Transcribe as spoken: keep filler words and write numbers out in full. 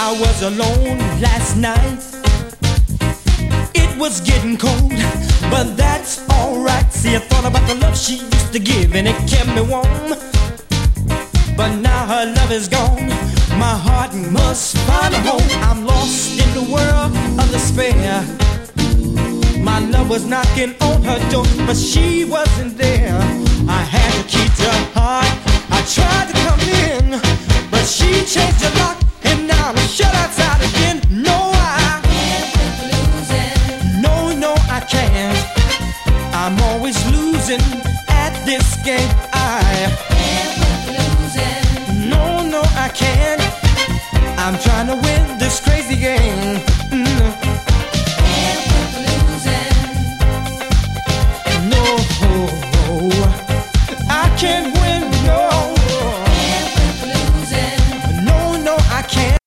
I was alone last night. It was getting cold, but that's alright. See, I thought about the love she used to give, and it kept me warm. But now her love is gone. My heart must find a home. I'm lost in the world of despair. My love was knocking on her door, but she wasn't there. I had to keep her heart. I tried to come in, but she changed the lock, and now I'm shut outside again. No, I can't losing. No, no, I can't. I'm always losing at this game. I can't losing. No, no, I can't. I'm trying to win.